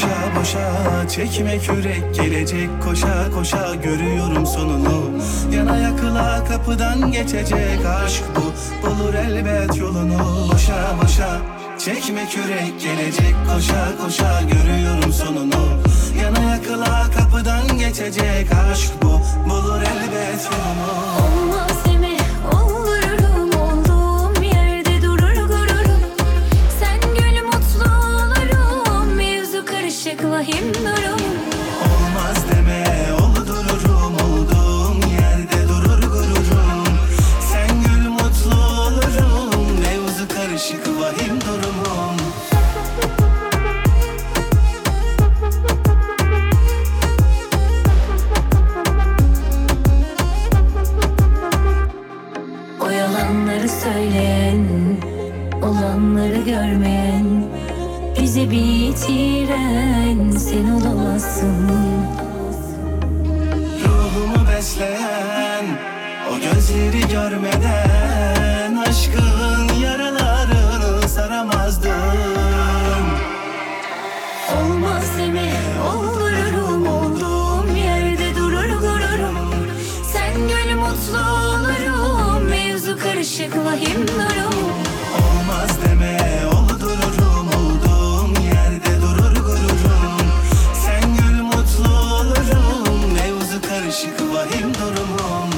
Boşa boşa çekme kürek, gelecek koşa koşa, görüyorum sonunu. Yana yakıla kapıdan geçecek aşk bu, bulur elbet yolunu. Boşa boşa çekme kürek, gelecek koşa koşa, görüyorum sonunu. Yana yakıla kapıdan geçecek aşk bu, bulur elbet yolunu. Olmaz deme, olurum, olduğum yerde durur gururum. Sen gül mutlu olurum, mevzu karışık vahim durum. Olmaz deme, oldururum, olduğum yerde durur gururum. Sen gül mutlu olurum, mevzu karışık vahim durumum. O yalanları söyleyen, olanları görmeyen, bizi bitiren sen olamazsın. Ruhumu besleyen o gözleri görmeden, aşkın yaralarını saramazdım. Olmaz deme, olurum, olduğum yerde durur gururum. Sen gül mutlu olurum, mevzu karışık vahim durum. Olmaz deme, oldururum, olduğum yerde durur gururum. Sen gül mutlu olurum, mevzu karışık vahim durumum.